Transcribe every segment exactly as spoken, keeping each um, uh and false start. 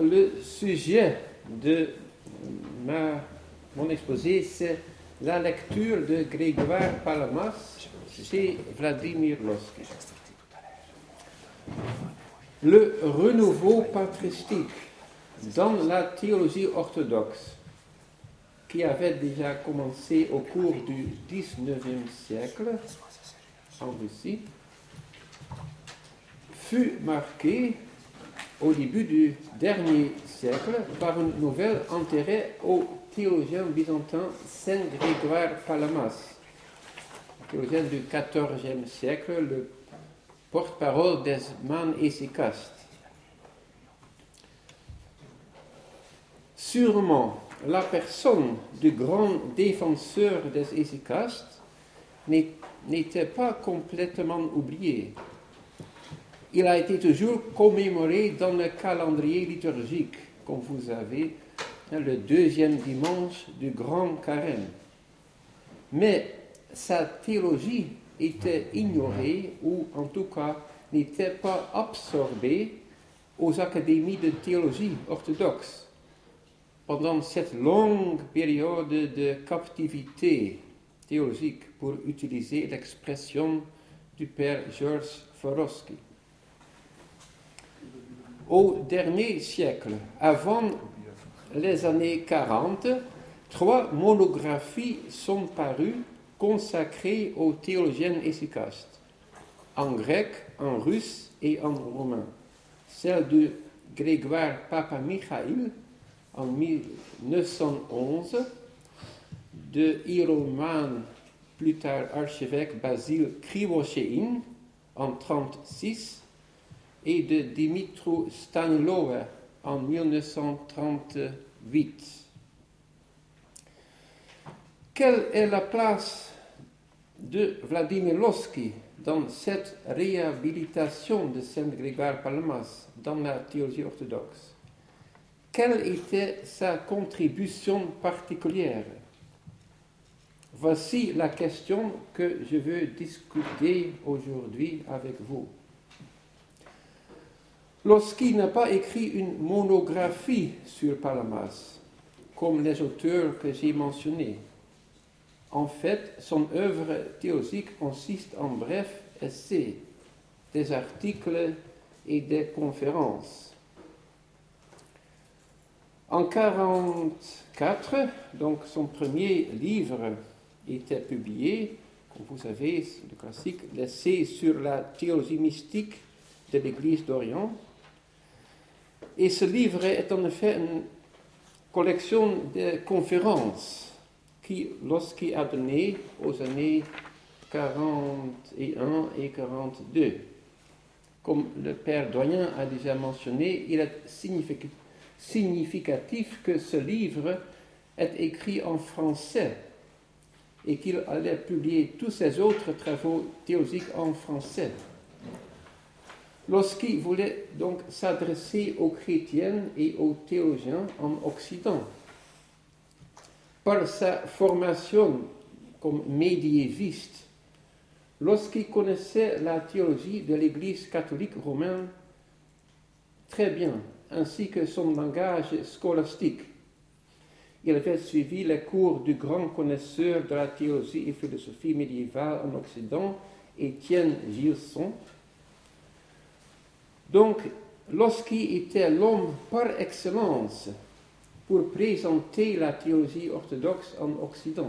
le sujet de ma, mon exposé, c'est la lecture de Grégoire Palamas chez Vladimir Lossky. Le renouveau patristique dans la théologie orthodoxe, qui avait déjà commencé au cours du dix-neuvième siècle en Russie, fut marqué au début du dernier siècle par un nouvel intérêt au théologien byzantin Saint Grégoire Palamas, théologien du quatorzième siècle, le porte-parole des Man-Hésychastes. Sûrement, la personne du grand défenseur des Hésychastes n'était pas complètement oubliée. Il a été toujours commémoré dans le calendrier liturgique, comme vous avez, le deuxième dimanche du Grand Carême. Mais sa théologie était ignorée, ou en tout cas n'était pas absorbée aux académies de théologie orthodoxe pendant cette longue période de captivité théologique, pour utiliser l'expression du père Georges Forosky. Au dernier siècle, avant les années quarante, trois monographies sont parues consacrées aux théologiens hésychastes, en grec, en russe et en romain. Celle de Grégoire Papamichaïl en mille neuf cent onze, de Hieroman, plus tard archevêque Basile Krivoshéine en mille neuf cent trente-six, et de Dimitru Staniloae en mille neuf cent trente-huit. Quelle est la place de Vladimir Lossky dans cette réhabilitation de Saint Grégoire Palamas dans la théologie orthodoxe? Quelle était sa contribution particulière? Voici la question que je veux discuter aujourd'hui avec vous. Lossky n'a pas écrit une monographie sur Palamas, comme les auteurs que j'ai mentionnés. En fait, son œuvre théologique consiste en brefs essais, des articles et des conférences. En mille neuf cent quarante-quatre, donc son premier livre était publié, comme vous savez, le classique, l'essai sur la théologie mystique de l'Église d'Orient. Et ce livre est en effet une collection de conférences qui, lorsqu'il a donné aux années quarante et un et quarante-deux. Comme le père doyen a déjà mentionné, il est significatif que ce livre est écrit en français et qu'il allait publier tous ses autres travaux théologiques en français. Lorsqu'il voulait donc s'adresser aux chrétiens et aux théologiens en Occident. Par sa formation comme médiéviste, lorsqu'il connaissait la théologie de l'Église catholique romaine très bien, ainsi que son langage scolastique. Il avait suivi les cours du grand connaisseur de la théologie et philosophie médiévale en Occident, Étienne Gilson. Donc, lorsqu'il était l'homme par excellence pour présenter la théologie orthodoxe en Occident.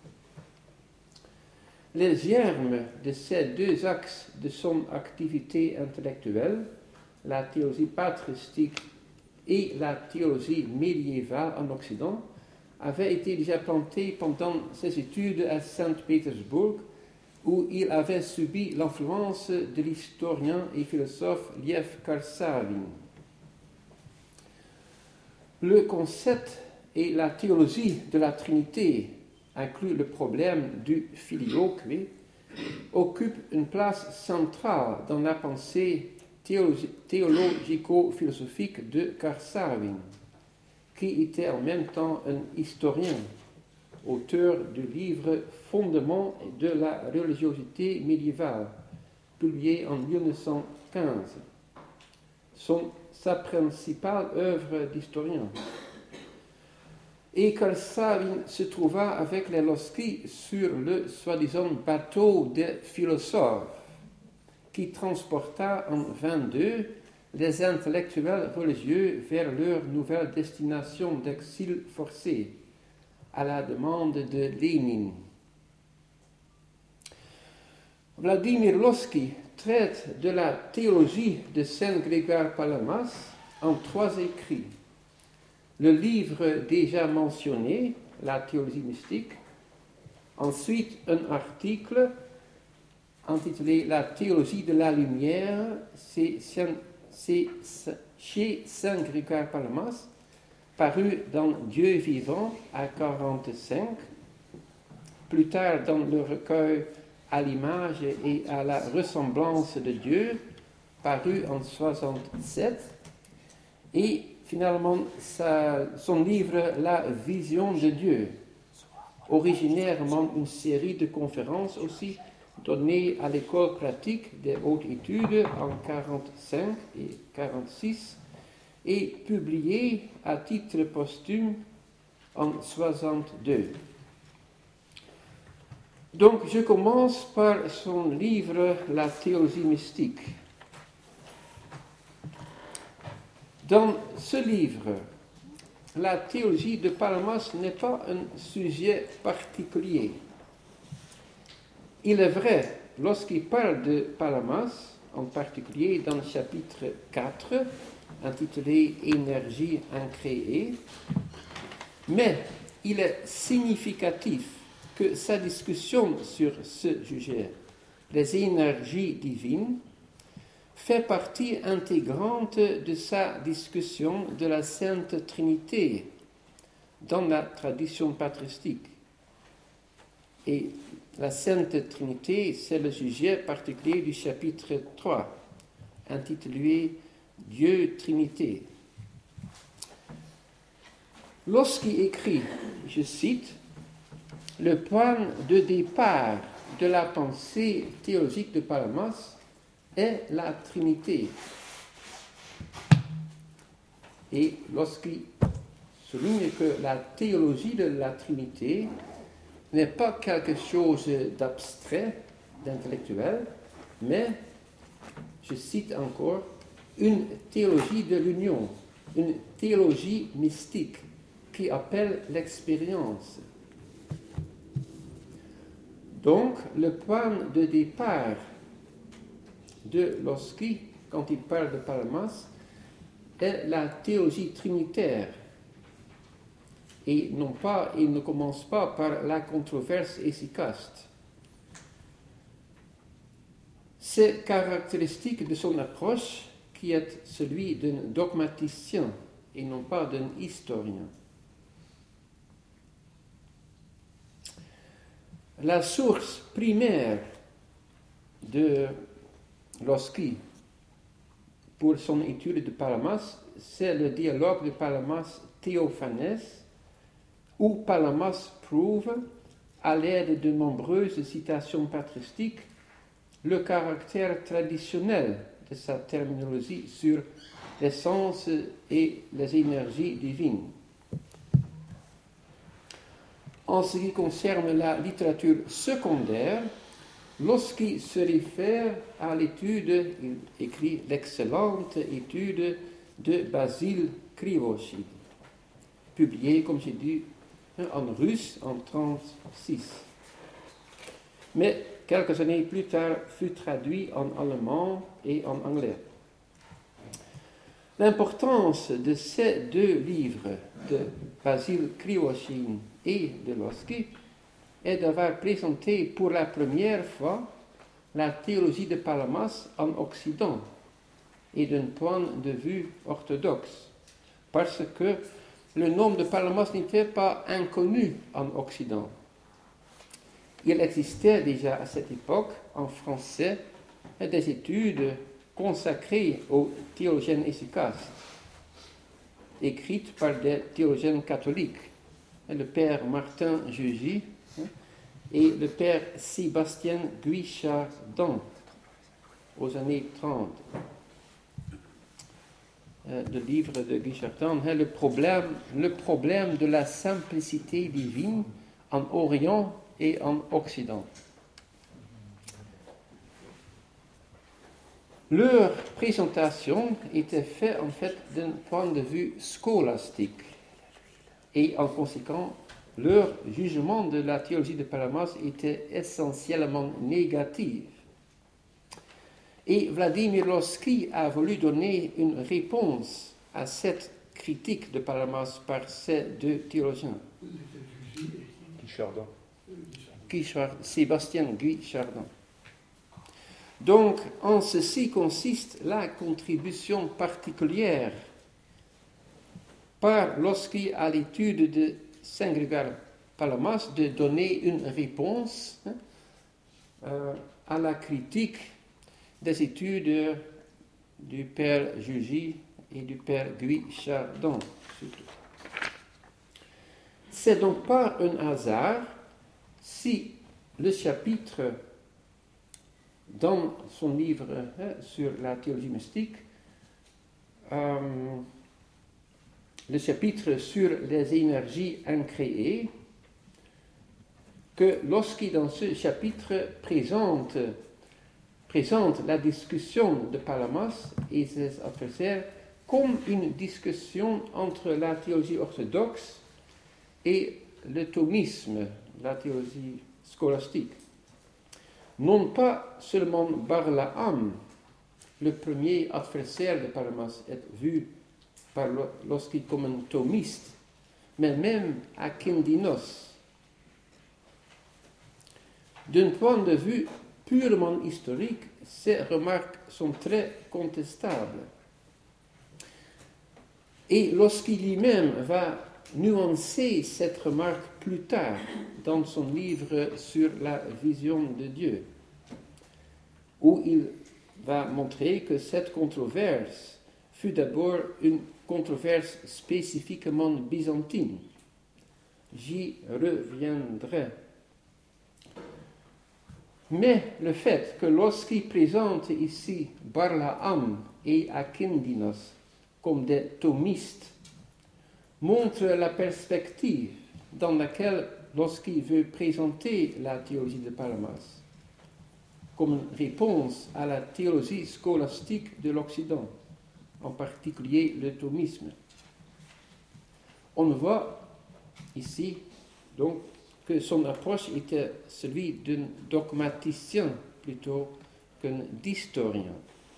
Les germes de ces deux axes de son activité intellectuelle, la théologie patristique et la théologie médiévale en Occident, avaient été déjà plantés pendant ses études à Saint-Pétersbourg, où il avait subi l'influence de l'historien et philosophe Lev Karsavin. Le concept et la théologie de la Trinité, inclus le problème du filioque, occupent une place centrale dans la pensée théologi- théologico-philosophique de Karsavin, qui était en même temps un historien, auteur du livre Fondements de la religiosité médiévale, publié en mille neuf cent quinze. Son sa principale œuvre d'historien. Et Carl Sabin se trouva avec les Losky sur le soi-disant bateau des philosophes qui transporta en vingt-deux les intellectuels religieux vers leur nouvelle destination d'exil forcé, à la demande de Lénine. Vladimir Lossky traite de la théologie de Saint Grégoire Palamas en trois écrits. Le livre déjà mentionné, la théologie mystique, ensuite un article intitulé La théologie de la lumière, c'est, c'est chez Saint Grégoire Palamas, paru dans Dieu vivant à quarante-cinq, plus tard dans le recueil À l'image et à la ressemblance de Dieu, paru en soixante-sept, et finalement sa, son livre La vision de Dieu, originairement une série de conférences aussi données à l'école pratique des hautes études en quarante-cinq et quarante-six et publiée à titre posthume en soixante-deux. Donc je commence par son livre La théologie mystique. Dans ce livre, la théologie de Palamas n'est pas un sujet particulier. Il est vrai, lorsqu'il parle de Palamas, en particulier dans le chapitre quatre, intitulé Énergie incréée, mais il est significatif que sa discussion sur ce sujet, les énergies divines, fait partie intégrante de sa discussion de la Sainte Trinité dans la tradition patristique. Et la Sainte Trinité, c'est le sujet particulier du chapitre trois, intitulé Dieu Trinité. Lorsqu'il écrit, je cite, le point de départ de la pensée théologique de Palamas est la Trinité. Et lorsqu'il souligne que la théologie de la Trinité n'est pas quelque chose d'abstrait, d'intellectuel, mais, je cite encore, une théologie de l'union, une théologie mystique qui appelle l'expérience. Donc, le point de départ de Lossky, quand il parle de Palamas, est la théologie trinitaire. Et non pas, il ne commence pas par la controverse hésychaste. C'est caractéristique de son approche qui est celui d'un dogmaticien et non pas d'un historien. La source primaire de Lossky pour son étude de Palamas, c'est le dialogue de Palamas-Théophanès, où Palamas prouve, à l'aide de nombreuses citations patristiques, le caractère traditionnel de sa terminologie sur l'essence et les énergies divines. En ce qui concerne la littérature secondaire, lorsqu'il se réfère à l'étude, il écrit l'excellente étude de Basile Krivoshin, publiée, comme j'ai dit, en russe en trente-six. Mais quelques années plus tard, fut traduit en allemand et en anglais. L'importance de ces deux livres, de Basile Krivoshin et de Lossky, est d'avoir présenté pour la première fois la théologie de Palamas en Occident et d'un point de vue orthodoxe, parce que le nom de Palamas n'était pas inconnu en Occident. Il existait déjà à cette époque en français des études consacrées aux théologiennes hésychastes, écrites par des théologiennes catholiques, le père Martin Jugy et le père Sébastien Guichardon, aux années trente. euh, le livre de Guy Chardin, hein, le, problème, le problème de la simplicité divine en Orient et en Occident. Leur présentation était faite en fait d'un point de vue scolastique et en conséquent, leur jugement de la théologie de Palamas était essentiellement négatif. Et Vladimir Lossky a voulu donner une réponse à cette critique de Palamas par ces deux théologiens. Guy Chardin. Guy Chardin, Sébastien Guy Chardin. Donc, en ceci consiste la contribution particulière par Lossky à l'étude de Saint-Grégoire Palamas de donner une réponse hein, euh, à la critique des études du père Jugy et du père Guy Chardin. C'est donc pas un hasard si le chapitre dans son livre hein, sur la théologie mystique, euh, le chapitre sur les énergies incréées, que lorsqu'il dans ce chapitre présente, présente la discussion de Palamas et ses adversaires comme une discussion entre la théologie orthodoxe et le thomisme, la théologie scolastique. Non pas seulement Barlaam, le premier adversaire de Palamas, est vu par Lossky comme un thomiste, mais même Akindinos. D'un point de vue purement historique, ces remarques sont très contestables. Et Lossky lui-même va nuancer cette remarque plus tard dans son livre sur la vision de Dieu, où il va montrer que cette controverse fut d'abord une controverse spécifiquement byzantine. J'y reviendrai. Mais le fait que Lossky présente ici Barlaam et Akindinos comme des thomistes montre la perspective dans laquelle Lossky veut présenter la théologie de Palamas, comme une réponse à la théologie scolastique de l'Occident, en particulier le thomisme. On voit ici donc que son approche était celui d'un dogmaticien plutôt qu'un d'historien.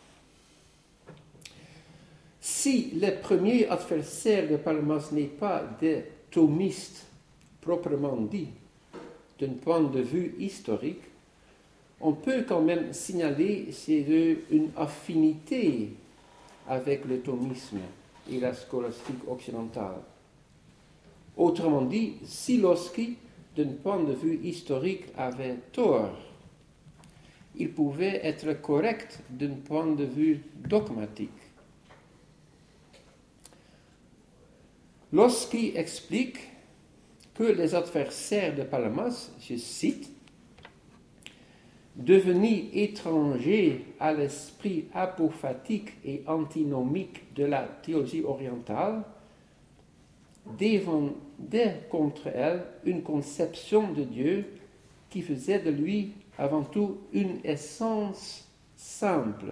Si les premiers adversaires de Palamas n'est pas des thomistes proprement dit, d'un point de vue historique, on peut quand même signaler chez eux une affinité avec le thomisme et la scolastique occidentale. Autrement dit, si Lossky, d'un point de vue historique, avait tort, il pouvait être correct d'un point de vue dogmatique. Lossky explique que les adversaires de Palamas, je cite, devenus étrangers à l'esprit apophatique et antinomique de la théologie orientale, défendaient contre elle une conception de Dieu qui faisait de lui avant tout une essence simple.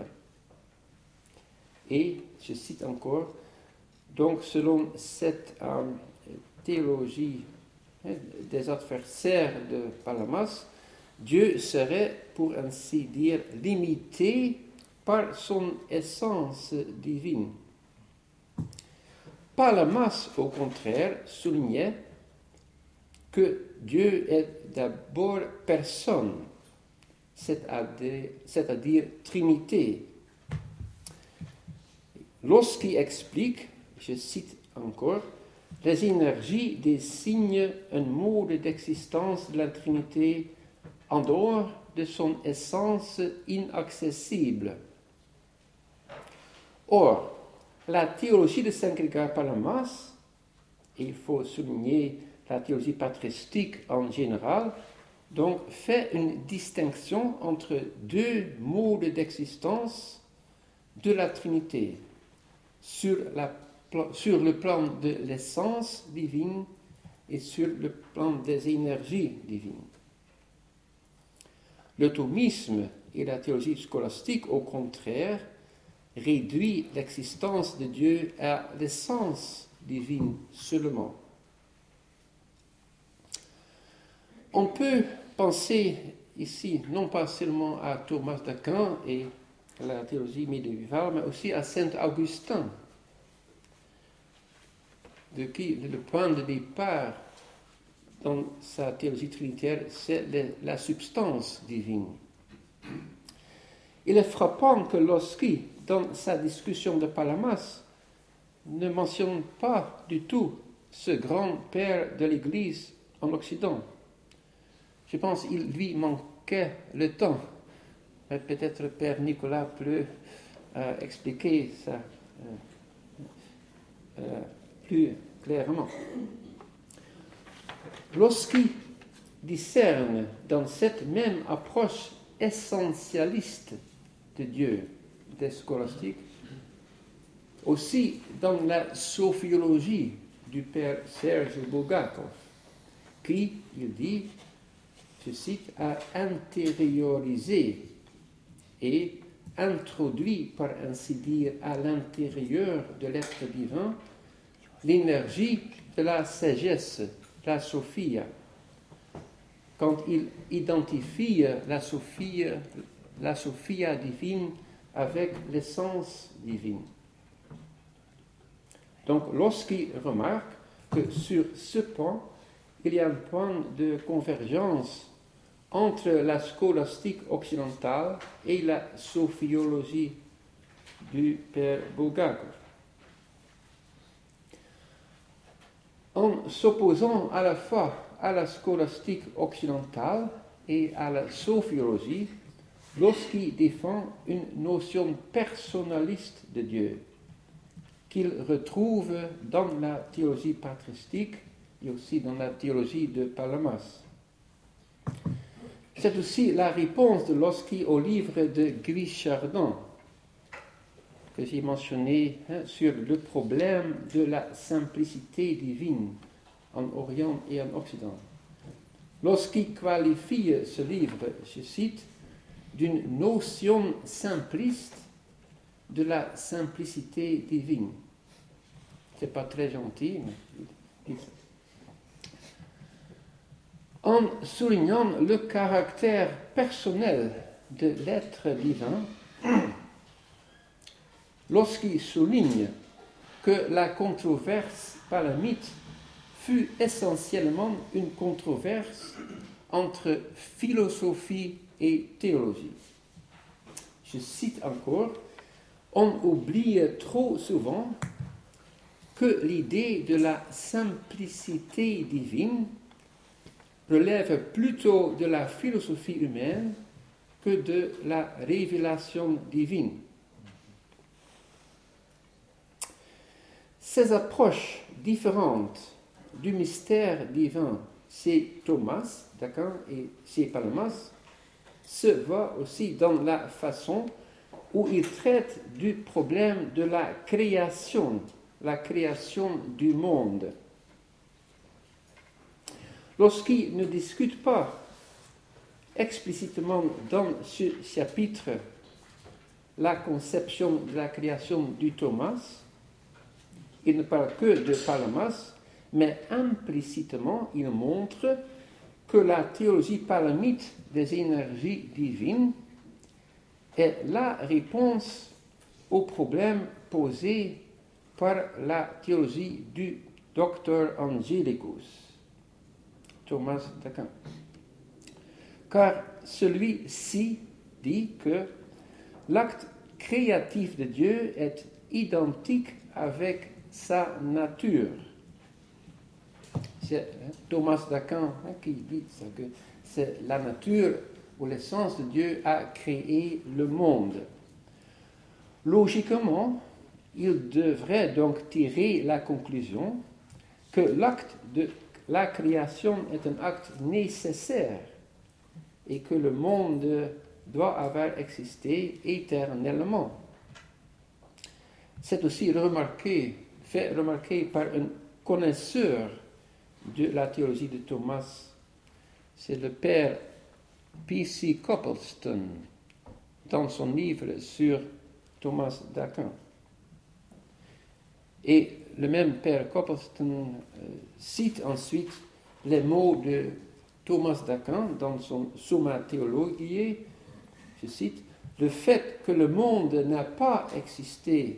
Et, je cite encore, donc selon cette euh, théologie hein, des adversaires de Palamas, Dieu serait, pour ainsi dire, limité par son essence divine. Palamas, au contraire, soulignait que Dieu est d'abord personne, c'est-à-dire, c'est-à-dire Trinité. Lorsqu'il explique, je cite encore, les énergies désignent un mode d'existence de la Trinité en dehors de son essence inaccessible. Or, la théologie de Saint Grégoire Palamas, et il faut souligner la théologie patristique en général, donc fait une distinction entre deux modes d'existence de la Trinité. sur, la, sur le plan de l'essence divine et sur le plan des énergies divines. Le thomisme et la théologie scolastique, au contraire, réduit l'existence de Dieu à l'essence divine seulement. On peut penser ici non pas seulement à Thomas d'Aquin et à la théologie médiévale, mais aussi à saint Augustin, de qui le point de départ dans sa théologie trinitaire, c'est la substance divine. Il est frappant que lorsqu'il, dans sa discussion de Palamas, ne mentionne pas du tout ce grand père de l'Église en Occident. Je pense qu'il lui manquait le temps. Mais peut-être Père Nicolas peut euh, expliquer ça euh, euh, plus clairement. Lorsqu'il discerne dans cette même approche essentialiste de Dieu des scolastiques, aussi dans la sophiologie du père Serge Bulgakov, qui, il dit, je cite, a intériorisé et introduit, par ainsi dire, à l'intérieur de l'être divin, l'énergie de la sagesse, la sophia, quand il identifie la sophia, la sophia divine avec l'essence divine. Donc, lorsqu'il remarque que sur ce point, il y a un point de convergence entre la scolastique occidentale et la sophiologie du père Bulgakov. En s'opposant à la fois à la scolastique occidentale et à la sophiologie, lorsqu'il défend une notion personnaliste de Dieu, qu'il retrouve dans la théologie patristique et aussi dans la théologie de Palamas. C'est aussi la réponse de Lossky au livre de Guichardon, que j'ai mentionné, hein, sur le problème de la simplicité divine en Orient et en Occident. Lorsqu'il qualifie ce livre, je cite, d'une notion simpliste de la simplicité divine. C'est pas très gentil, mais en soulignant le caractère personnel de l'être divin, lorsqu'il souligne que la controverse palamite fut essentiellement une controverse entre philosophie et théologie. Je cite encore, on oublie trop souvent que l'idée de la simplicité divine relève plutôt de la philosophie humaine que de la révélation divine. Ces approches différentes du mystère divin chez Thomas d'Aquin et chez Palamas se voient aussi dans la façon où il traite du problème de la création, la création du monde. Lorsqu'il ne discute pas explicitement dans ce chapitre la conception de la création du Thomas, il ne parle que de Palamas, mais implicitement il montre que la théologie palamite des énergies divines est la réponse au problème posé par la théologie du Doctor Angelicus, Thomas d'Aquin. Car celui-ci dit que l'acte créatif de Dieu est identique avec sa nature. C'est Thomas d'Aquin hein, qui dit ça, que c'est la nature ou l'essence de Dieu a créé le monde. Logiquement, il devrait donc tirer la conclusion que l'acte de la création est un acte nécessaire et que le monde doit avoir existé éternellement. c'est aussi remarqué, fait remarquer par un connaisseur de la théologie de Thomas. C'est le père P C Copleston, dans son livre sur Thomas d'Aquin. Et le même père Copleston euh, cite ensuite les mots de Thomas d'Aquin dans son Summa Theologiae. Je cite, « Le fait que le monde n'a pas existé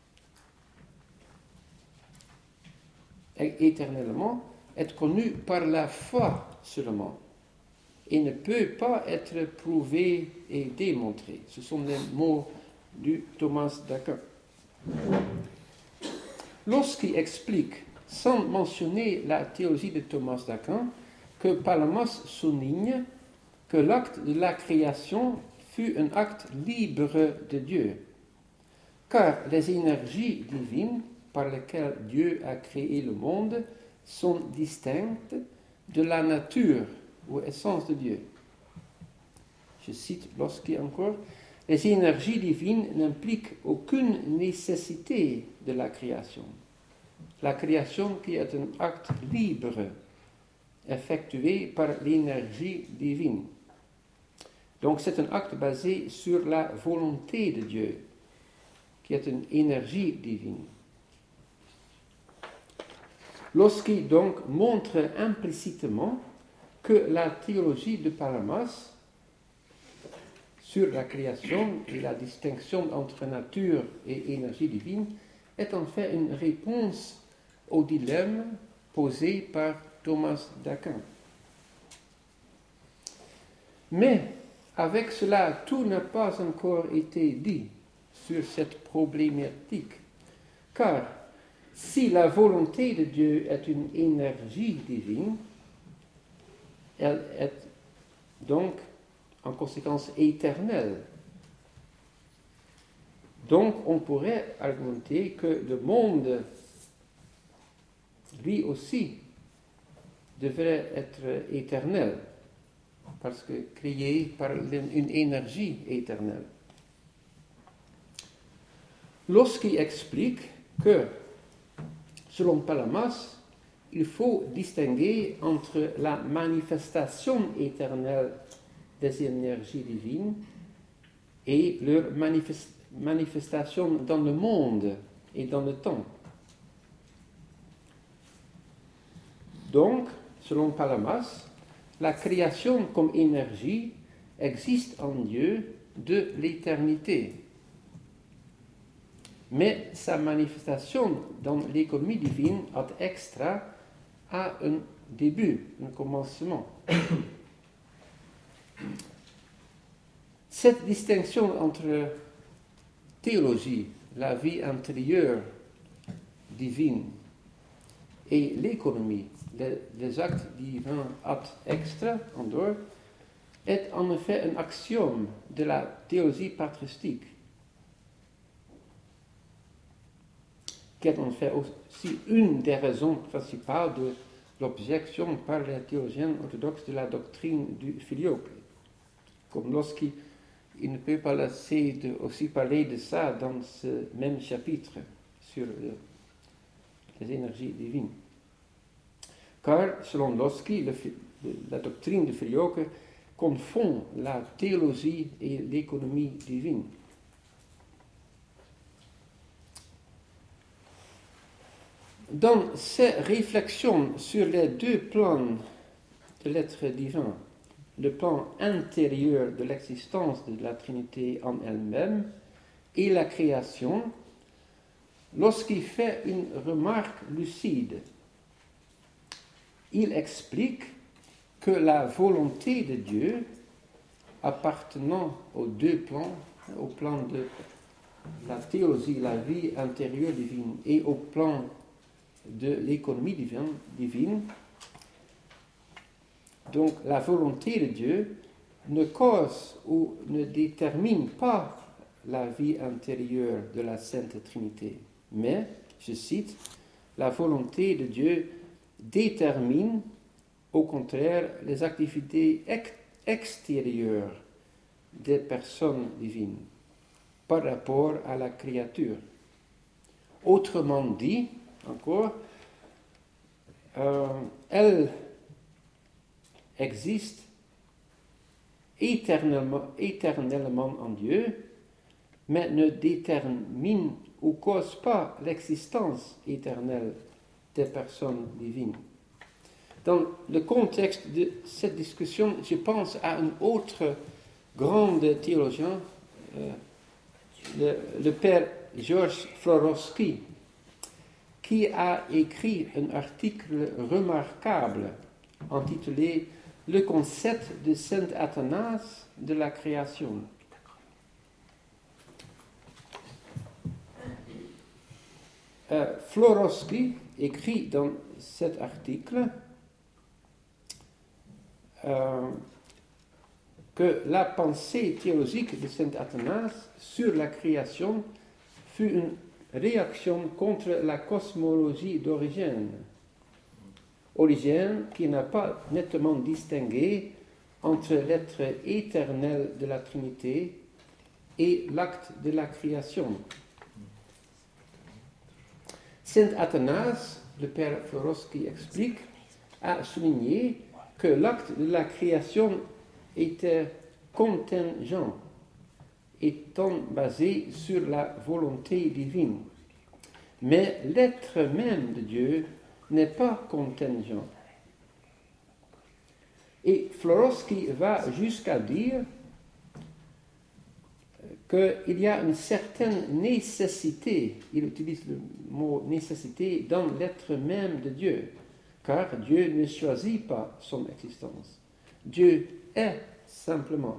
éternellement est connu par la foi seulement et ne peut pas être prouvé et démontré. » Ce sont les mots de Thomas d'Aquin. Lorsqu'il explique, sans mentionner la théologie de Thomas d'Aquin, que Palamas souligne que l'acte de la création fut un acte libre de Dieu, car les énergies divines par lesquelles Dieu a créé le monde sont distinctes de la nature ou essence de Dieu. Je cite lorsqu'il encore, « Les énergies divines n'impliquent aucune nécessité de la création. La création qui est un acte libre, effectué par l'énergie divine. » Donc c'est un acte basé sur la volonté de Dieu, qui est une énergie divine. Lorsqu'il donc montre implicitement que la théologie de Palamas sur la création et la distinction entre nature et énergie divine est en fait une réponse au dilemme posé par Thomas d'Aquin. Mais avec cela, tout n'a pas encore été dit sur cette problématique, car si la volonté de Dieu est une énergie divine, elle est donc en conséquence éternelle. Donc on pourrait argumenter que le monde, lui aussi, devrait être éternel, parce que créé par une énergie éternelle. Lorsqu'il explique que, selon Palamas, il faut distinguer entre la manifestation éternelle des énergies divines et leur manifest- manifestation dans le monde et dans le temps. Donc, selon Palamas, la création comme énergie existe en Dieu de l'éternité. Mais sa manifestation dans l'économie divine ad extra a un début, un commencement. Cette distinction entre théologie, la vie intérieure divine, et l'économie, les, les actes divins ad extra, en dehors, est en effet un axiome de la théologie patristique, qui est en fait aussi une des raisons principales de l'objection par les théologiens orthodoxes de la doctrine du filioque. Comme lorsqu'il ne peut pas laisser de, aussi parler de ça dans ce même chapitre sur le, les énergies divines. Car, selon Lossky, le, la doctrine du filioque confond la théologie et l'économie divine. Dans ces réflexions sur les deux plans de l'être divin, le plan intérieur de l'existence de la Trinité en elle-même et la création, lorsqu'il fait une remarque lucide, il explique que la volonté de Dieu, appartenant aux deux plans, au plan de la théologie, la vie intérieure divine, et au plan de l'économie divine, divine, donc la volonté de Dieu ne cause ou ne détermine pas la vie intérieure de la Sainte Trinité, mais, je cite, la volonté de Dieu détermine au contraire les activités ex- extérieures des personnes divines par rapport à la créature. Autrement dit, encore, euh, elle existe éternellement, éternellement en Dieu, mais ne détermine ou cause pas l'existence éternelle des personnes divines. Dans le contexte de cette discussion, je pense à un autre grand théologien, euh, le, le père Georges Florovský, qui a écrit un article remarquable intitulé « Le concept de saint Athanase de la création ». Euh, Florovský écrit dans cet article euh, que la pensée théologique de saint Athanase sur la création fut une réaction contre la cosmologie d'Origène. Origène qui n'a pas nettement distingué entre l'être éternel de la Trinité et l'acte de la création. Saint Athanase, le père Florovský explique, a souligné que l'acte de la création était contingent, étant basé sur la volonté divine. Mais l'être même de Dieu n'est pas contingent. Et Florovský va jusqu'à dire qu'il y a une certaine nécessité, il utilise le mot nécessité, dans l'être même de Dieu, car Dieu ne choisit pas son existence. Dieu est simplement.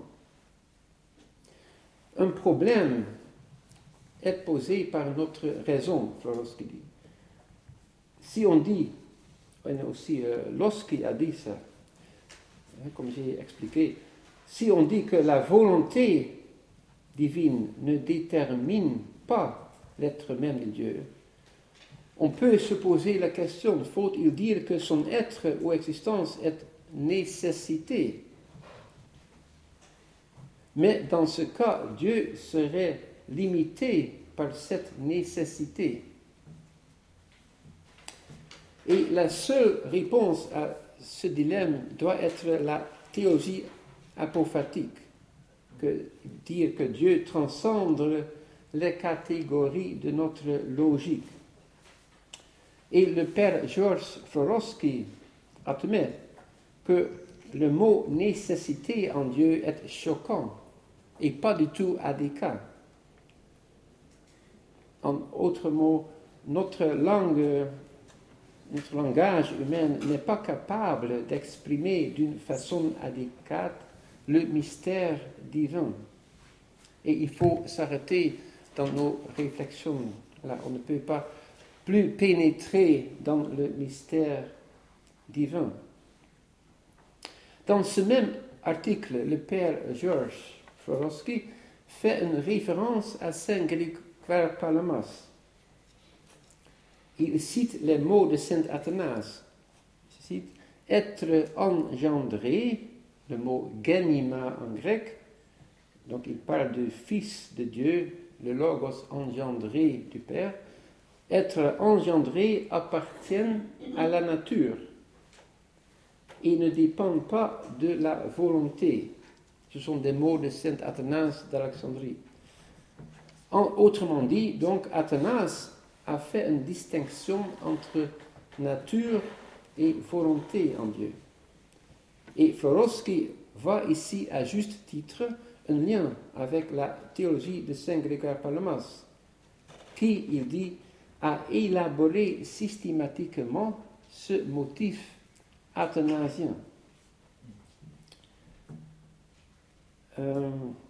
Un problème est posé par notre raison, Florovský dit. Si on dit, et aussi euh, Lossky a dit ça, hein, comme j'ai expliqué, si on dit que la volonté divine ne détermine pas l'être même de Dieu, on peut se poser la question, faut-il dire que son être ou existence est nécessité? Mais dans ce cas, Dieu serait limité par cette nécessité. Et la seule réponse à ce dilemme doit être la théologie apophatique, que dire que Dieu transcende les catégories de notre logique. Et le père Georges Florovský admet que le mot nécessité en Dieu est choquant et pas du tout adéquat. En autres mots, notre langue, notre langage humain n'est pas capable d'exprimer d'une façon adéquate le mystère divin. Et il faut s'arrêter dans nos réflexions. Là, on ne peut pas plus pénétrer dans le mystère divin. Dans ce même article, le père Georges Florovský fait une référence à saint Grégoire Palamas. Il cite les mots de saint Athanase. Il cite « être engendré », le mot « gènima » en grec, donc il parle du Fils de Dieu, le Logos engendré du Père. Être engendré appartient à la nature et ne dépend pas de la volonté. Ce sont des mots de saint Athanase d'Alexandrie. En, autrement dit, donc, Athanase a fait une distinction entre nature et volonté en Dieu. Et Florovský voit ici, à juste titre, un lien avec la théologie de saint Grégoire Palamas, qui, il dit, a élaboré systématiquement ce motif athanasien. Euh,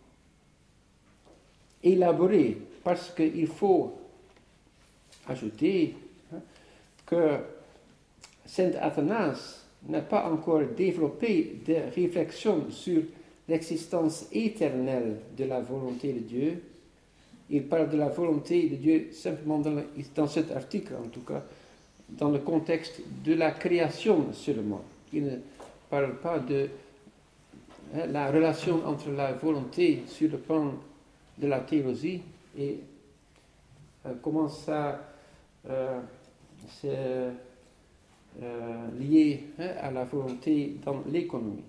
élaboré, parce qu'il faut ajouter hein, que saint Athanase n'a pas encore développé des réflexions sur l'existence éternelle de la volonté de Dieu. Il parle de la volonté de Dieu simplement dans, le, dans cet article, en tout cas, dans le contexte de la création seulement. Il ne parle pas de hein, la relation entre la volonté sur le plan de la théologie et euh, comment ça euh, c'est euh, lié hein, à la volonté dans l'économie.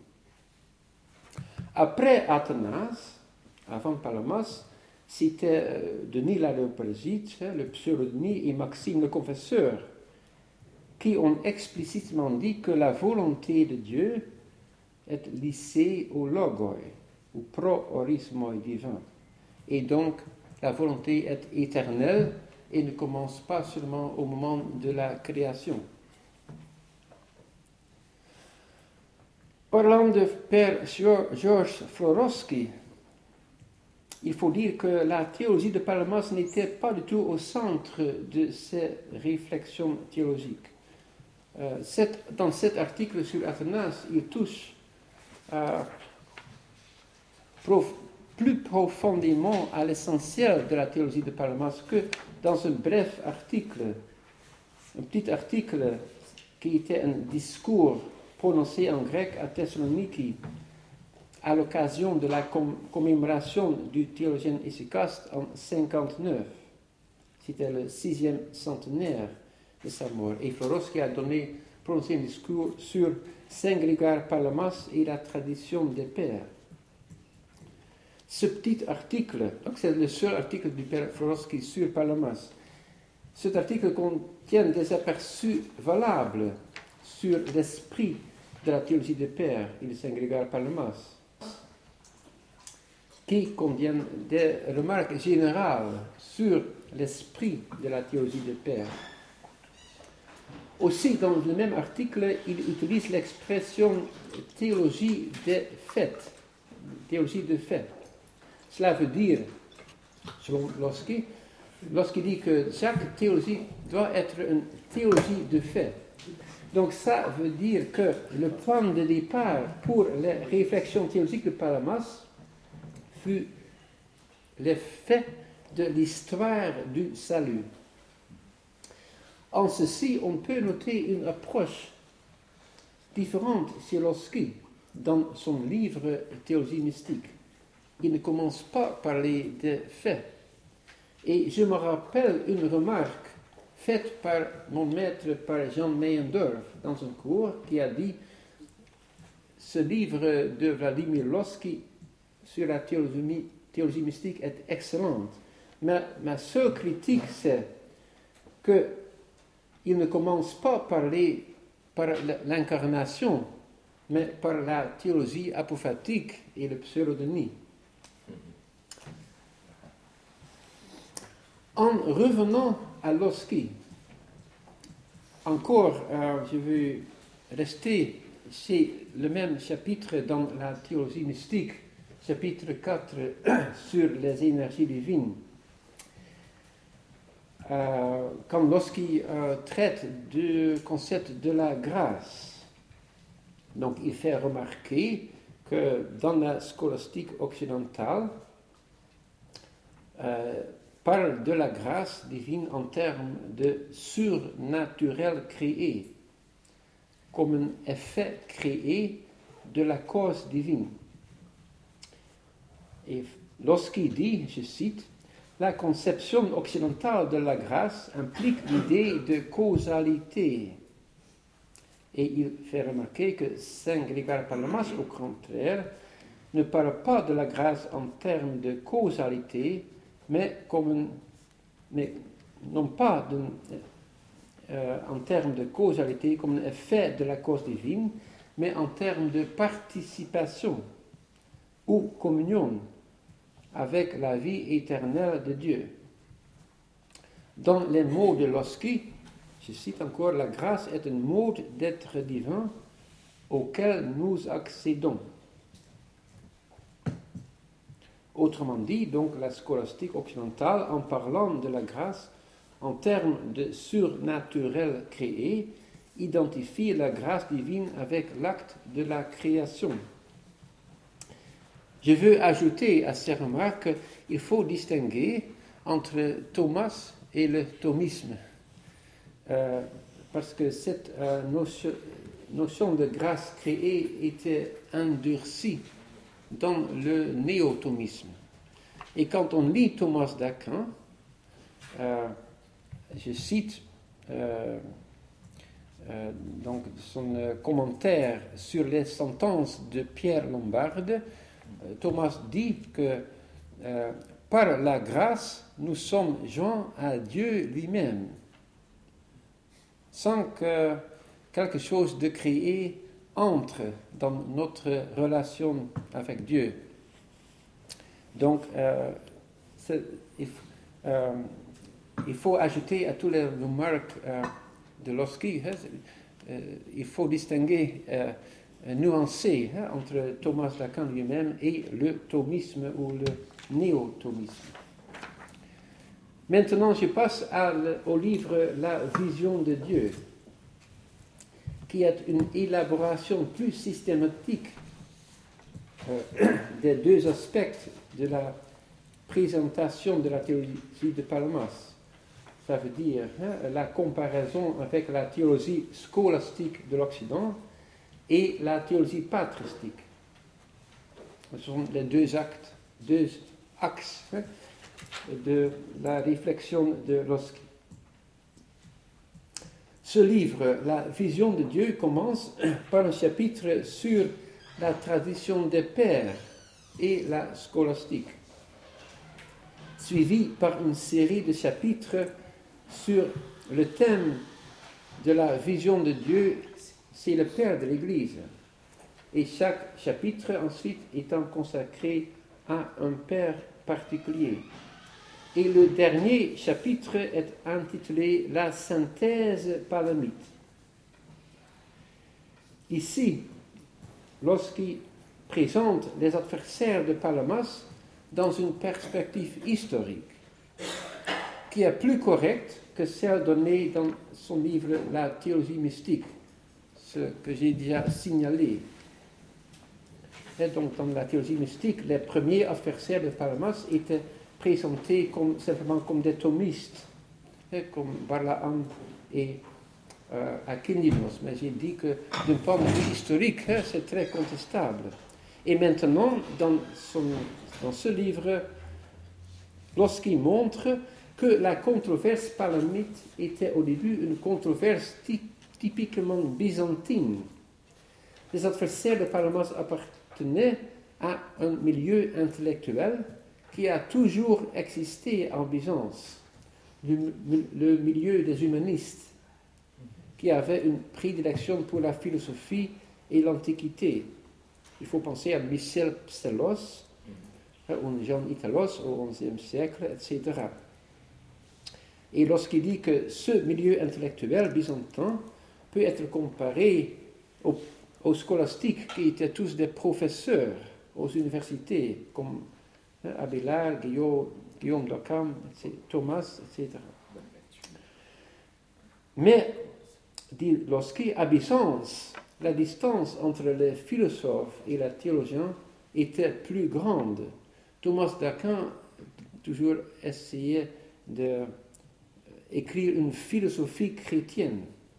Après Athanas, avant Palamas, c'était euh, Denis la Léopoldite, hein, le pseudonyme, et Maxime le Confesseur, qui ont explicitement dit que la volonté de Dieu est lissée au logoi, au pro-orismoi divin. Et donc, la volonté est éternelle et ne commence pas seulement au moment de la création. Parlant de Père Georges Florovsky, il faut dire que la théologie de Palamas n'était pas du tout au centre de ses réflexions théologiques. Euh, cette, dans cet article sur Athanas, il touche euh, prof, plus profondément à l'essentiel de la théologie de Palamas que dans un bref article, un petit article qui était un discours prononcé en grec à Thessaloniki à l'occasion de la com- commémoration du théologien Hésychaste en cinquante-neuf. C'était le sixième centenaire de sa mort. Et Florovsky a donné, prononcé un discours sur Saint Grégoire Palamas et la tradition des pères. Ce petit article, donc c'est le seul article du père Florovsky sur Palamas, cet article contient des aperçus valables sur l'esprit de la théologie des pères et de Saint Grégoire Palamas, qui contiennent des remarques générales sur l'esprit de la théologie des pères. Aussi, dans le même article, il utilise l'expression théologie des faits, théologie de faits. Cela veut dire, selon Florovsky, lorsqu'il dit que chaque théologie doit être une théologie de faits. Donc ça veut dire que le point de départ pour les réflexions théologiques de Palamas fut les faits de l'histoire du salut. En ceci, on peut noter une approche différente chez Florovsky dans son livre Théologie mystique. Il ne commence pas par parler des faits. Et je me rappelle une remarque faite par mon maître, par Jean Meyendorff, dans un cours, qui a dit « Ce livre de Vladimir Lossky sur la théologie, théologie mystique est excellente. Mais ma seule critique, c'est qu'il ne commence pas par parler par l'incarnation, mais par la théologie apophatique et le pseudonyme. En revenant à Lossky, encore, euh, je vais rester chez le même chapitre dans la théologie mystique, chapitre quatre sur les énergies divines. Euh, quand Lossky euh, traite du concept de la grâce, donc il fait remarquer que dans la scolastique occidentale, euh, parle de la grâce divine en termes de surnaturel créé, comme un effet créé de la cause divine. Et lorsqu'il dit, je cite, la conception occidentale de la grâce implique l'idée de causalité. Et il fait remarquer que Saint Grégoire Palamas, au contraire, ne parle pas de la grâce en termes de causalité, mais, comme un, mais non pas de, euh, en termes de causalité comme un effet de la cause divine, mais en termes de participation ou communion avec la vie éternelle de Dieu. Dans les mots de Lossky, je cite encore, la grâce est un mode d'être divin auquel nous accédons. Autrement dit, donc, la scolastique occidentale, en parlant de la grâce en termes de surnaturel créé, identifie la grâce divine avec l'acte de la création. Je veux ajouter à ces remarques qu'il faut distinguer entre Thomas et le thomisme, euh, parce que cette euh, notion, notion de grâce créée était endurcie dans le néo-thomisme. Et quand on lit Thomas d'Aquin, euh, je cite euh, euh, donc son euh, commentaire sur les sentences de Pierre Lombarde. euh, Thomas dit que euh, par la grâce, nous sommes joints à Dieu lui-même, sans que quelque chose de créé entre dans notre relation avec Dieu. Donc, euh, il, euh, il faut ajouter à toutes les remarques euh, de Lossky, hein, euh, il faut distinguer, euh, nuancer hein, entre Thomas d'Aquin lui-même et le thomisme ou le néo-thomisme. Maintenant, je passe à, au livre La vision de Dieu, qui est une élaboration plus systématique euh, des deux aspects de la présentation de la théologie de Palamas. Ça veut dire hein, la comparaison avec la théologie scolastique de l'Occident et la théologie patristique. Ce sont les deux actes, deux axes hein, de la réflexion de Lossky. Ce livre, La vision de Dieu, commence par un chapitre sur la tradition des pères et la scolastique, suivi par une série de chapitres sur le thème de la vision de Dieu, c'est le Père de l'Église. Et chaque chapitre ensuite étant consacré à un Père particulier. Et le dernier chapitre est intitulé La synthèse palamite. Ici, lorsqu'il présente les adversaires de Palamas dans une perspective historique, qui est plus correcte que celle donnée dans son livre La théologie mystique, ce que j'ai déjà signalé. Et donc, dans la théologie mystique, les premiers adversaires de Palamas étaient présentés comme, simplement comme des thomistes, comme Barlaam et euh, Akindinos. Mais j'ai dit que d'un point de vue historique, c'est très contestable. Et maintenant, dans, son, dans ce livre, lorsqu'il montre que la controverse palamite était au début une controverse typiquement byzantine. Les adversaires de Palamas appartenaient à un milieu intellectuel qui a toujours existé en Byzance, le, le milieu des humanistes, qui avait une prédilection pour la philosophie et l'Antiquité. Il faut penser à Michel Psellos, ou Jean Italos au onzième siècle, et cetera. Et lorsqu'il dit que ce milieu intellectuel byzantin peut être comparé aux, aux scolastiques qui étaient tous des professeurs aux universités, comme hein, Abélard, Guillaume, Guillaume d'Occam, Thomas, et cetera. Mais, dit Lossky, à Byzance, la distance entre les philosophes et les théologiens était plus grande. Thomas d'Aquin toujours essayait d'écrire une philosophie chrétienne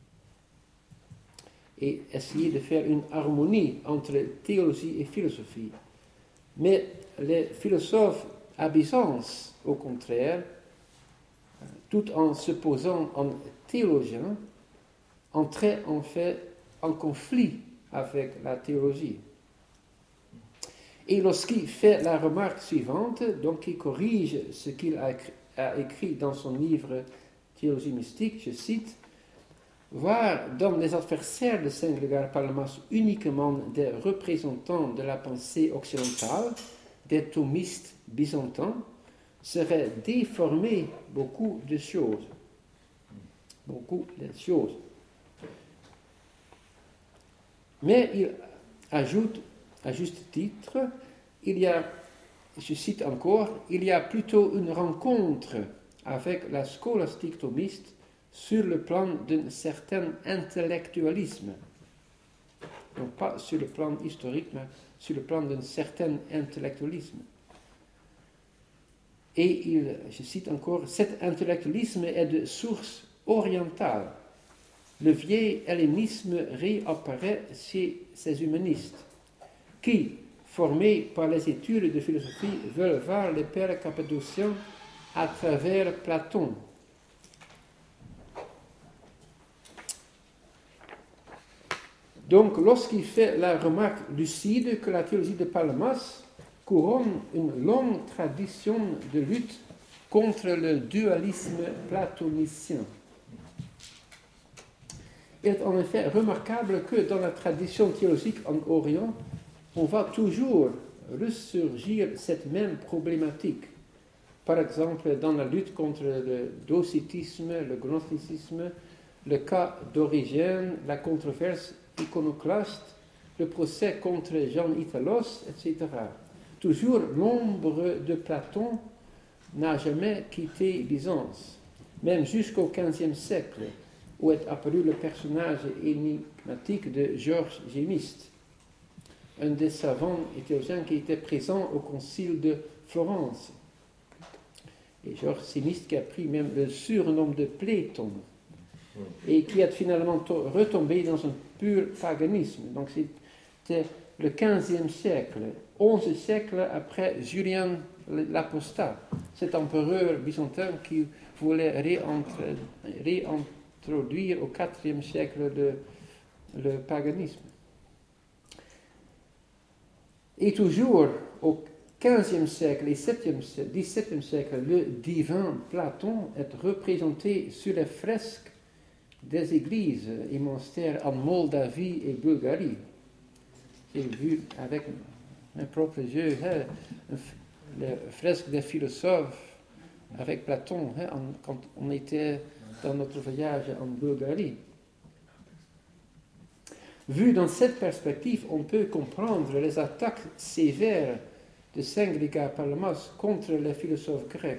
et essayer de faire une harmonie entre théologie et philosophie. Mais les philosophes à Byzance, au contraire, tout en se posant en théologiens, entraient en fait en conflit avec la théologie. Et lorsqu'il fait la remarque suivante, donc il corrige ce qu'il a écrit, a écrit dans son livre Théologie mystique, je cite, « Voir dans les adversaires de Saint-Grégoire Palamas uniquement des représentants de la pensée occidentale, des thomistes byzantins, serait déformer beaucoup de choses. » Beaucoup de choses. Mais il ajoute, à juste titre, il y a, je cite encore, il y a plutôt une rencontre avec la scolastique thomiste sur le plan d'un certain intellectualisme. Donc pas sur le plan historique, mais sur le plan d'un certain intellectualisme. Et il, je cite encore, cet intellectualisme est de source orientale. Le vieil hellénisme réapparaît chez ces humanistes, qui, formés par les études de philosophie, veulent voir les pères cappadociens à travers Platon. Donc, lorsqu'il fait la remarque lucide que la théologie de Palamas couronne une longue tradition de lutte contre le dualisme platonicien. Il est en effet remarquable que dans la tradition théologique en Orient, on voit toujours ressurgir cette même problématique. Par exemple, dans la lutte contre le docetisme, le gnosticisme, le cas d'Origène, la controverse iconoclaste, le procès contre Jean Italos, et cetera. Toujours l'ombre de Platon n'a jamais quitté Byzance, même jusqu'au quinzième siècle, où est apparu le personnage énigmatique de Georges Gémiste, un des savants et théologiens qui était présent au concile de Florence. Et Georges Gémiste qui a pris même le surnom de Platon, et qui est finalement to- retombé dans un pur paganisme. Donc c'était le quinzième siècle, onze siècles après Julien l'Apostat, cet empereur byzantin qui voulait réentre- réintroduire au quatrième siècle le, le paganisme. Et toujours au quinzième siècle et dix-septième siècle, le divin Platon est représenté sur les fresques des églises et monastères en Moldavie et Bulgarie. J'ai vu avec mes propres yeux hein, les fresques des philosophes avec Platon hein, en, quand on était dans notre voyage en Bulgarie. Vu dans cette perspective, on peut comprendre les attaques sévères de Saint Grégare Palamas contre les philosophes grecs.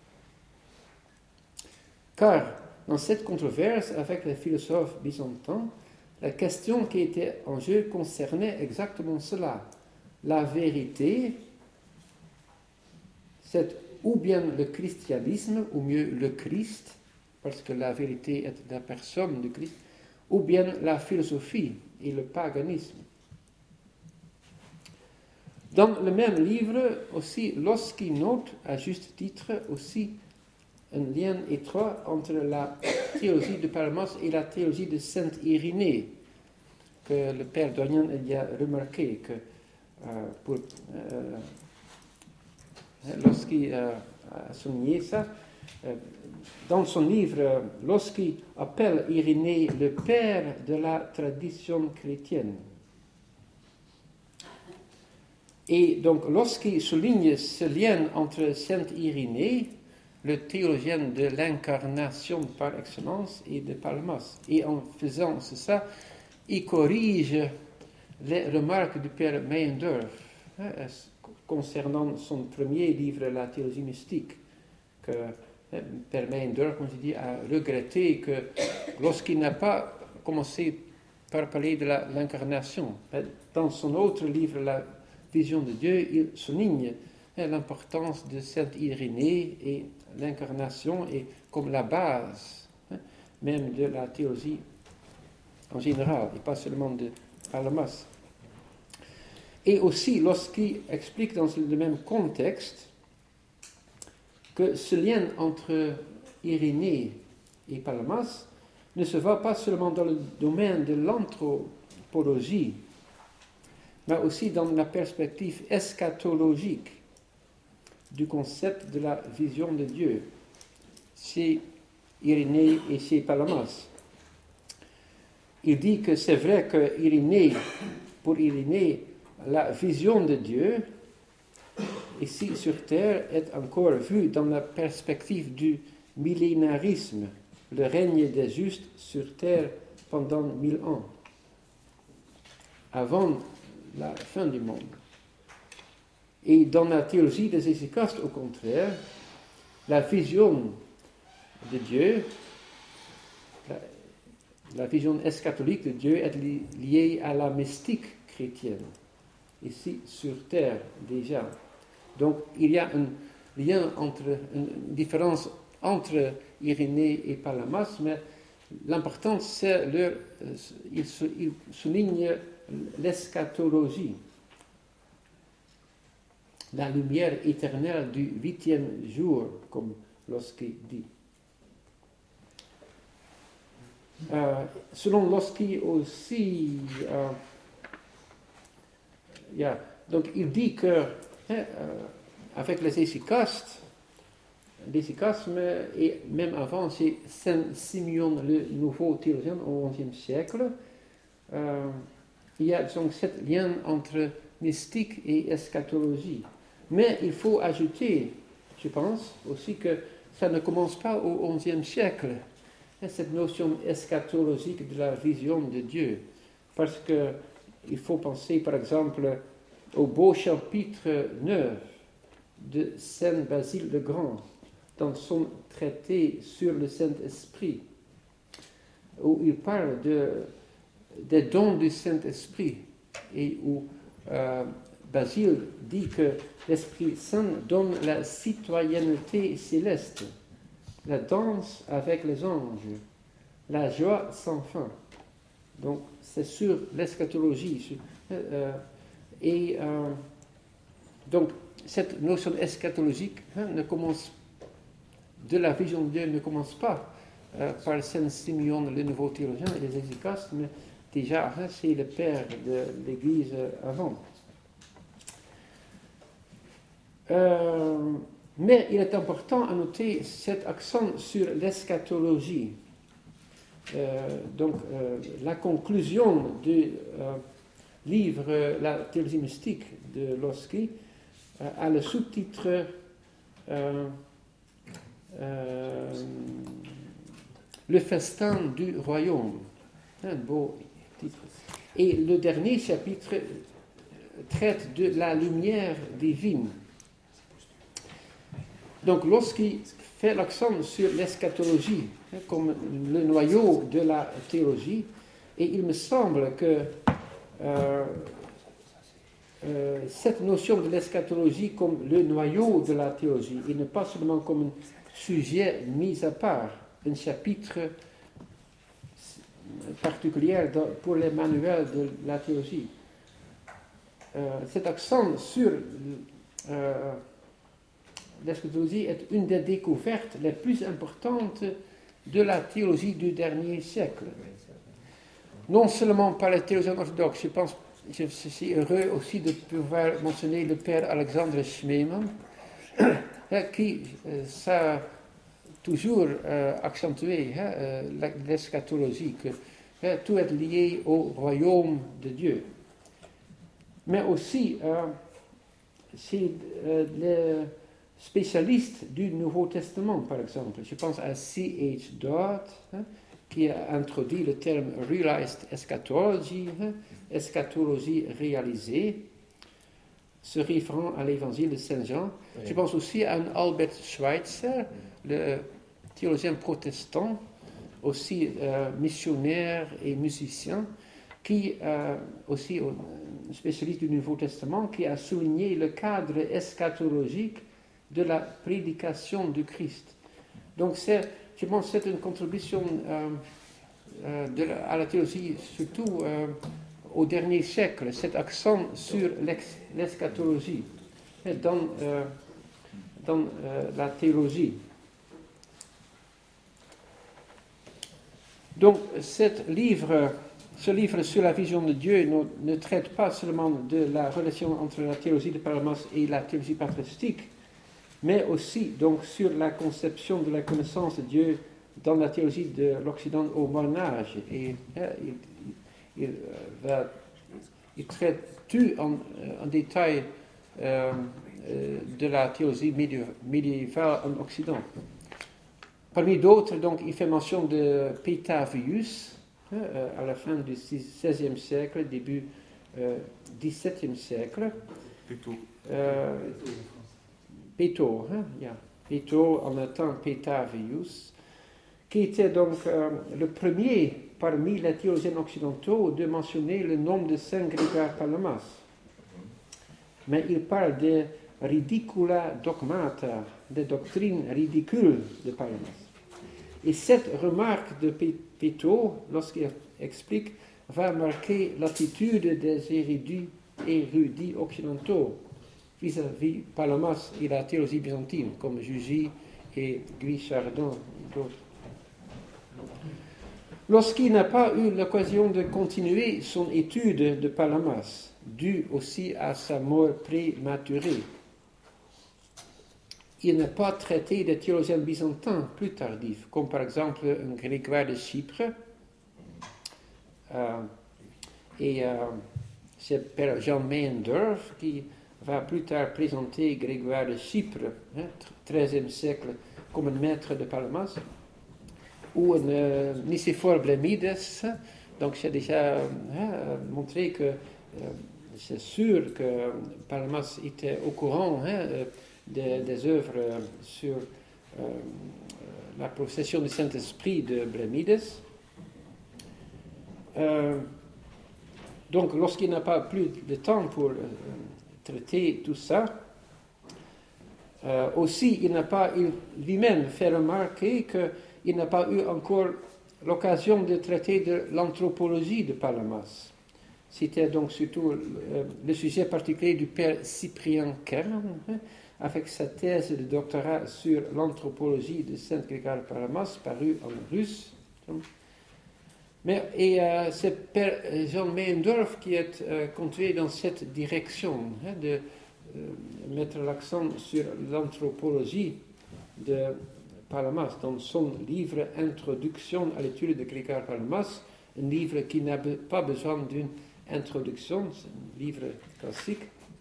Car dans cette controverse avec les philosophes byzantins, la question qui était en jeu concernait exactement cela. La vérité, c'est ou bien le christianisme, ou mieux le Christ, parce que la vérité est la personne du Christ, ou bien la philosophie et le paganisme. Dans le même livre, aussi, Lossky note, à juste titre, aussi un lien étroit entre la théologie de Palamas et la théologie de Sainte Irénée, que le père Dorian a remarqué, que euh, pour, euh, Lossky euh, a souligné ça. Euh, dans son livre, Lossky appelle Irénée le père de la tradition chrétienne. Et donc, lorsqu'il souligne ce lien entre Sainte Irénée, le théologien de l'incarnation par excellence, et de Palamas, et en faisant ça, il corrige les remarques du père Meyendorff hein, concernant son premier livre, La théologie mystique, que hein, père Meyendorff, comme je dis, a regretté que lorsqu'il n'a pas commencé par parler de la, l'incarnation, dans son autre livre, La vision de Dieu, il souligne hein, l'importance de Sainte Irénée et l'incarnation et comme la base hein, même de la théologie en général, et pas seulement de Palamas. Et aussi, lorsqu'il explique dans le même contexte que ce lien entre Irénée et Palamas ne se voit pas seulement dans le domaine de l'anthropologie, mais aussi dans la perspective eschatologique du concept de la vision de Dieu, chez Irénée et chez Palamas. Il dit que c'est vrai que Irénée, pour Irénée, la vision de Dieu, ici sur terre, est encore vue dans la perspective du millénarisme, le règne des justes sur terre pendant mille ans, avant la fin du monde. Et dans la théologie des Hésychastes, au contraire, la vision de Dieu, la, la vision eschatologique de Dieu est li, liée à la mystique chrétienne, ici sur terre déjà. Donc il y a un lien entre, une différence entre Irénée et Palamas, mais l'important c'est leur, il, il souligne l'eschatologie, la lumière éternelle du huitième jour, comme lorsqu'il dit. Euh, selon Lossky aussi, euh, yeah, donc il dit que hein, euh, avec les hesychastes, l'hesychasme, et même avant, c'est Saint Simeon, le nouveau théologien au onzième siècle, euh, il y a donc ce lien entre mystique et eschatologie. Mais il faut ajouter, je pense, aussi que ça ne commence pas au onzième siècle, cette notion eschatologique de la vision de Dieu. Parce qu'il faut penser, par exemple, au beau chapitre neuf de Saint Basile le Grand, dans son traité sur le Saint-Esprit, où il parle de, des dons du Saint-Esprit, et où euh, Basile dit que l'Esprit Saint donne la citoyenneté céleste, la danse avec les anges, la joie sans fin. Donc, c'est sur l'eschatologie. Euh, et euh, donc, cette notion eschatologique hein, ne commence, de la vision de Dieu ne commence pas euh, par Saint Simeon, le nouveau théologien, et les hesychastes, mais déjà, hein, c'est le père de l'Église avant. Euh, mais il est important à noter cet accent sur l'eschatologie. Euh, donc, euh, la conclusion du euh, livre La théologie mystique de Lossky euh, a le sous-titre euh, euh, Le festin du royaume. Un beau titre. Et le dernier chapitre traite de la lumière divine. Donc, Lossky fait l'accent sur l'eschatologie hein, comme le noyau de la théologie, et il me semble que euh, euh, cette notion de l'eschatologie comme le noyau de la théologie, et ne pas seulement comme un sujet mis à part, un chapitre particulier dans, pour les manuels de la théologie. Euh, cet accent sur euh, l'eschatologie est une des découvertes les plus importantes de la théologie du dernier siècle. Non seulement par les théologiens orthodoxes, je pense, je suis heureux aussi de pouvoir mentionner le père Alexandre Schmemann, qui euh, ça toujours euh, accentué hein, l'eschatologie, que hein, tout est lié au royaume de Dieu. Mais aussi, euh, c'est euh, les spécialistes du Nouveau Testament, par exemple. Je pense à C H Dodd, hein, qui a introduit le terme Realized Eschatology, hein, eschatologie réalisée, se référant à l'évangile de Saint Jean. Oui. Je pense aussi à un Albert Schweitzer, le théologien protestant, aussi euh, missionnaire et musicien, qui euh, aussi euh, spécialiste du Nouveau Testament, qui a souligné le cadre eschatologique de la prédication du Christ. Donc, c'est, je pense que c'est une contribution euh, euh, de la, à la théologie, surtout euh, au dernier siècle, cet accent sur l'eschatologie dans, euh, dans euh, la théologie. Donc, cet livre, ce livre sur la vision de Dieu ne, ne traite pas seulement de la relation entre la théologie de Palamas et la théologie patristique, mais aussi donc sur la conception de la connaissance de Dieu dans la théologie de l'Occident au Moyen Âge. Et hein, il, il, va, il traite tout en, en détail euh, de la théologie médiévale en Occident. Parmi d'autres, donc, il fait mention de Petavius, hein, à la fin du seizième siècle, début euh, dix-septième siècle. Plutôt. Euh, Peto, hein, yeah. Peto en latin Petavius, qui était donc euh, le premier parmi les théologiens occidentaux de mentionner le nom de Saint Grégoire Palamas. Mais il parle de ridicula dogmata, des doctrines ridicules de Palamas. Et cette remarque de Peto, lorsqu'il explique, va marquer l'attitude des érudits, érudits occidentaux vis-à-vis Palamas et la théologie byzantine, comme Jugy et Guy Chardin et d'autres. Lorsqu'il n'a pas eu l'occasion de continuer son étude de Palamas, due aussi à sa mort prématurée, il n'a pas traité de théologiens byzantins plus tardifs, comme par exemple un Grégoire de Chypre, euh, et euh, c'est Père Jean Meyendorff qui va plus tard présenter Grégoire de Chypre, hein, treizième siècle, comme un maître de Palamas, ou un euh, Nicéphore Blemides. Donc j'ai déjà hein, montré que euh, c'est sûr que Palamas était au courant hein, des, des œuvres sur euh, la procession du Saint-Esprit de Blemides. Euh, donc lorsqu'il n'a pas plus de temps pour euh, traiter tout ça, euh, aussi il n'a pas il, lui-même fait remarquer qu'il n'a pas eu encore l'occasion de traiter de l'anthropologie de Palamas. C'était donc surtout euh, le sujet particulier du père Cyprien Kern, hein, avec sa thèse de doctorat sur l'anthropologie de Saint Grégoire de Palamas, parue en russe. Mais, et euh, c'est Père Jean Meyendorff qui est euh, continué dans cette direction, hein, de euh, mettre l'accent sur l'anthropologie de Palamas, dans son livre Introduction à l'étude de Grégoire Palamas, un livre qui n'a pas besoin d'une introduction, c'est un livre classique.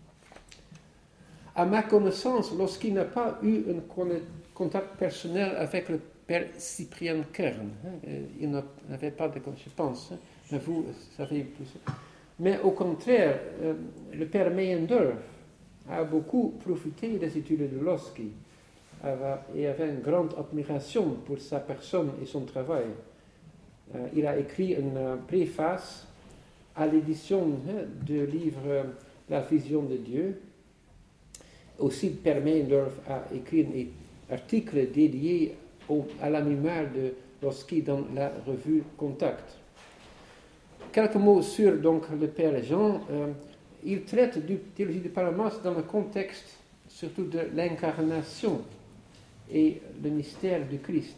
À ma connaissance, lorsqu'il n'a pas eu un contact personnel avec le Père Cyprien Kern, hein, il n'avait pas de, je pense, hein, mais vous savez plus. Mais au contraire, euh, le Père Meyendorff a beaucoup profité des études de Lossky et avait une grande admiration pour sa personne et son travail. Euh, il a écrit une euh, préface à l'édition hein, du livre La vision de Dieu. Aussi, Père Meyendorff a écrit un article dédié au, à la mémoire de Lossky dans la revue Contact. Quelques mots sur donc, le Père Jean. Euh, il traite du théologie de Palamas dans le contexte surtout de l'incarnation et le mystère du Christ.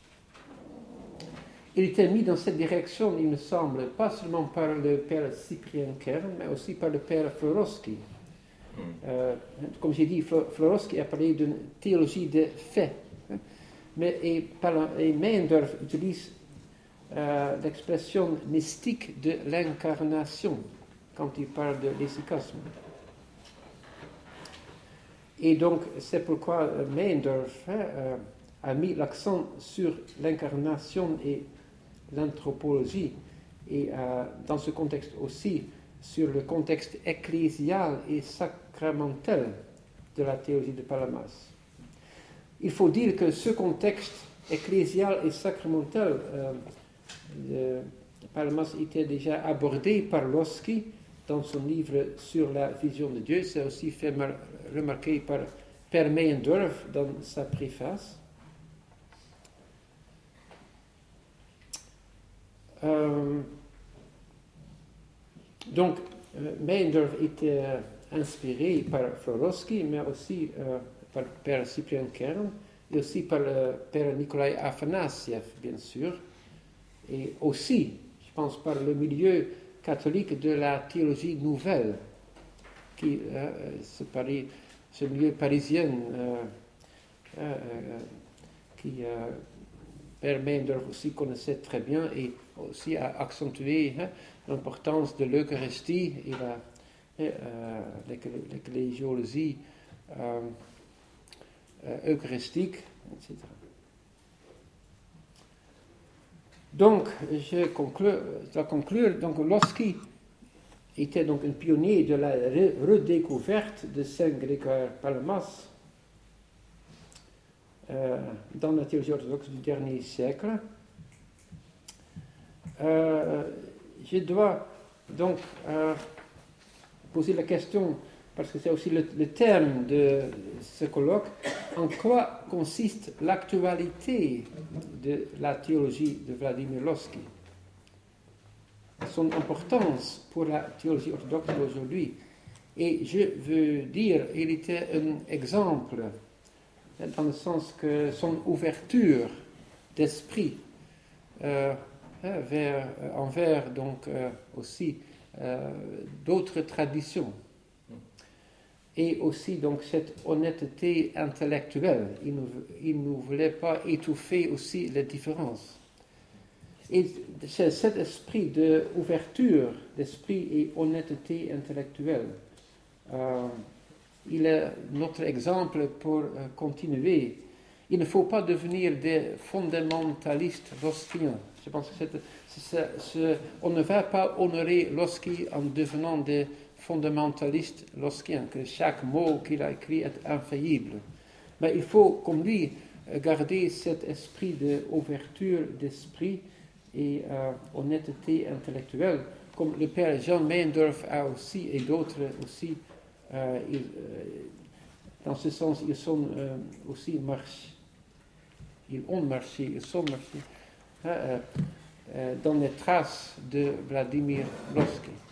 Il était mis dans cette direction, il me semble, pas seulement par le Père Cyprien Kern, mais aussi par le Père Florowski. Euh, comme j'ai dit, Florowski a parlé d'une théologie des faits. Hein, mais et, et Meyendorff utilise euh, l'expression mystique de l'incarnation quand il parle de l'hésychasme. Et donc, c'est pourquoi Meyendorff hein, euh, a mis l'accent sur l'incarnation et l'anthropologie, et euh, dans ce contexte aussi, sur le contexte ecclésial et sacramentel de la théologie de Palamas. Il faut dire que ce contexte ecclésial et sacramentel euh, de Palamas était déjà abordé par Lossky dans son livre sur la vision de Dieu. C'est aussi fait remarquer par Père Meyendorff dans sa préface. Euh, donc, euh, Meyendorff était euh, inspiré par Florowski, mais aussi euh, par Père Cyprien Kern, et aussi par le Père Nikolai Afanassiev, bien sûr, et aussi, je pense, par le milieu catholique de la théologie nouvelle, qui, euh, ce, Paris, ce milieu parisien euh, euh, qui euh, Père Meyendorff aussi connaissait très bien et aussi a accentué hein, l'importance de l'Eucharistie et la, euh, l'ecclésiologie euh, euh, eucharistique, et cetera. Donc, je, conclue, je dois conclure, donc Lossky était donc un pionnier de la redécouverte de Saint Grégoire Palamas euh, dans la théologie orthodoxe du dernier siècle. Euh, je dois donc euh, poser la question, parce que c'est aussi le, le terme de ce colloque, en quoi consiste l'actualité de la théologie de Vladimir Lossky, son importance pour la théologie orthodoxe d'aujourd'hui. Et je veux dire, il était un exemple, dans le sens que son ouverture d'esprit euh, hein, vers, euh, envers donc euh, aussi euh, d'autres traditions. Et aussi donc cette honnêteté intellectuelle. Il ne, il ne voulait pas étouffer aussi les différences. Et c'est cet esprit d'ouverture d'esprit et honnêteté intellectuelle. Euh, il est notre exemple pour euh, continuer. Il ne faut pas devenir des fondamentalistes loskiens. Je pense que c'est, c'est, c'est, on ne va pas honorer Lossky en devenant des fondamentalistes loskiens, que chaque mot qu'il a écrit est infaillible. Mais il faut, comme lui, garder cet esprit d'ouverture d'esprit et euh, honnêteté intellectuelle, comme le père Jean Meindorf a aussi, et d'autres aussi, euh, ils, euh, dans ce sens, ils sont euh, aussi marchés, ils ont marché, ils sont marchés hein, euh, euh, dans les traces de Vladimir Lossky.